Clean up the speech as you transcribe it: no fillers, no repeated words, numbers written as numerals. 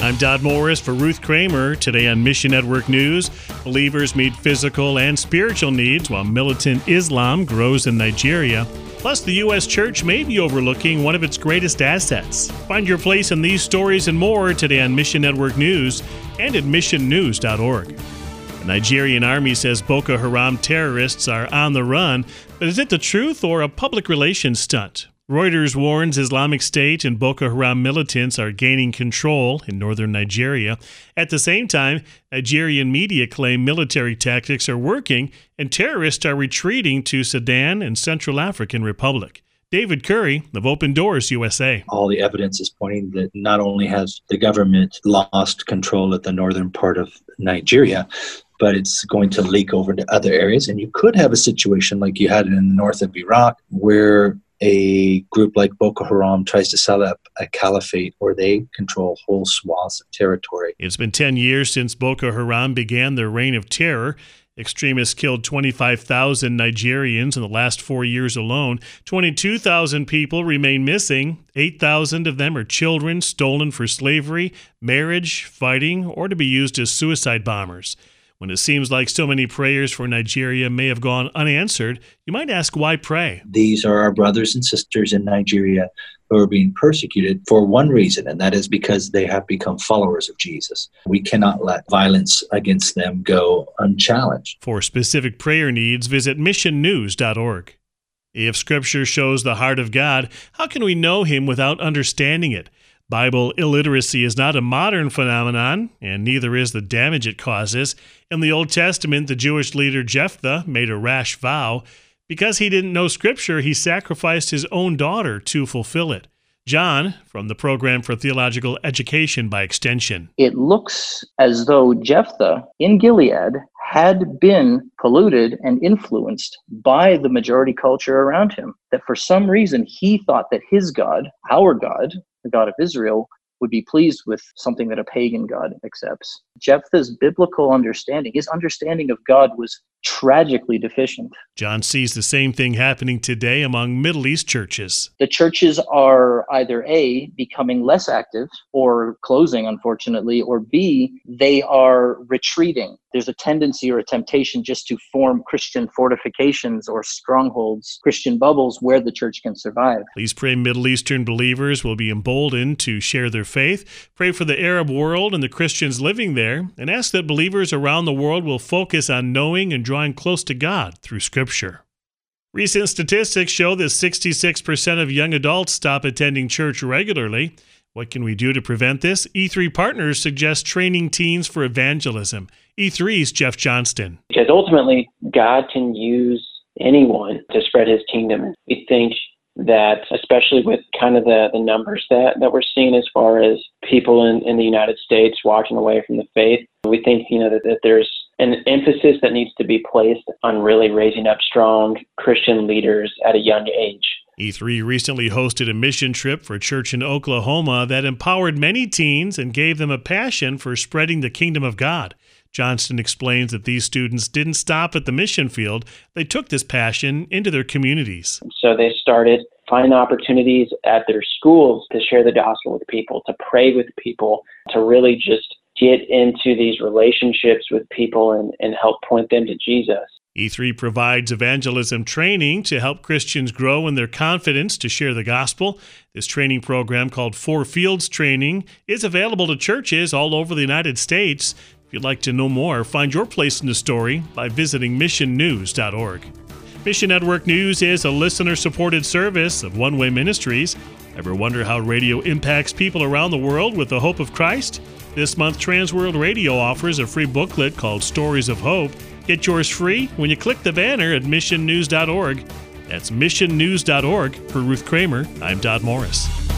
I'm Dodd Morris for Ruth Kramer. Today on Mission Network News, believers meet physical and spiritual needs while militant Islam grows in Nigeria. Plus, the U.S. Church may be overlooking one of its greatest assets. Find your place in these stories and more today on Mission Network News and at missionnews.org. The Nigerian army says Boko Haram terrorists are on the run, but is it the truth or a public relations stunt? Reuters warns Islamic State and Boko Haram militants are gaining control in northern Nigeria. At the same time, Nigerian media claim military tactics are working and terrorists are retreating to Sudan and Central African Republic. David Curry of Open Doors USA. All the evidence is pointing that not only has the government lost control of the northern part of Nigeria, but it's going to leak over to other areas. And you could have a situation like you had in the north of Iraq, where a group like Boko Haram tries to set up a caliphate where they control whole swaths of territory. It's been 10 years since Boko Haram began their reign of terror. Extremists killed 25,000 Nigerians in the last 4 years alone. 22,000 people remain missing. 8,000 of them are children stolen for slavery, marriage, fighting, or to be used as suicide bombers. When it seems like so many prayers for Nigeria may have gone unanswered, you might ask, why pray? These are our brothers and sisters in Nigeria who are being persecuted for one reason, and that is because they have become followers of Jesus. We cannot let violence against them go unchallenged. For specific prayer needs, visit missionnews.org. If Scripture shows the heart of God, how can we know Him without understanding it? Bible illiteracy is not a modern phenomenon, and neither is the damage it causes. In the Old Testament, the Jewish leader Jephthah made a rash vow. Because he didn't know Scripture, he sacrificed his own daughter to fulfill it. John, from the Program for Theological Education by Extension. It looks as though Jephthah in Gilead had been polluted and influenced by the majority culture around him, that for some reason he thought that his God, our God, the God of Israel, would be pleased with something that a pagan God accepts. Jephthah's biblical understanding, his understanding of God, was tragically deficient. John sees the same thing happening today among Middle East churches. The churches are either A, becoming less active or closing, unfortunately, or B, they are retreating. There's a tendency or a temptation just to form Christian fortifications or strongholds, Christian bubbles where the church can survive. Please pray Middle Eastern believers will be emboldened to share their faith. Pray for the Arab world and the Christians living there, and ask that believers around the world will focus on knowing and drawing close to God through Scripture. Recent statistics show that 66% of young adults stop attending church regularly. What can we do to prevent this? E3 Partners suggests training teens for evangelism. E3's Jeff Johnston. Because ultimately, God can use anyone to spread His kingdom. We think that, especially with kind of the numbers that we're seeing as far as people in the United States walking away from the faith, we think, that there's an emphasis that needs to be placed on really raising up strong Christian leaders at a young age. E3 recently hosted a mission trip for a church in Oklahoma that empowered many teens and gave them a passion for spreading the kingdom of God. Johnston explains that these students didn't stop at the mission field. They took this passion into their communities. So they started finding opportunities at their schools to share the gospel with people, to pray with people, to really just get into these relationships with people and help point them to Jesus. E3 provides evangelism training to help Christians grow in their confidence to share the gospel. This training program, called Four Fields Training, is available to churches all over the United States. If you'd like to know more, find your place in the story by visiting missionnews.org. Mission Network News is a listener-supported service of One Way Ministries. Ever wonder how radio impacts people around the world with the hope of Christ? This month, Transworld Radio offers a free booklet called Stories of Hope. Get yours free when you click the banner at missionnews.org. That's missionnews.org. For Ruth Kramer, I'm Dodd Morris.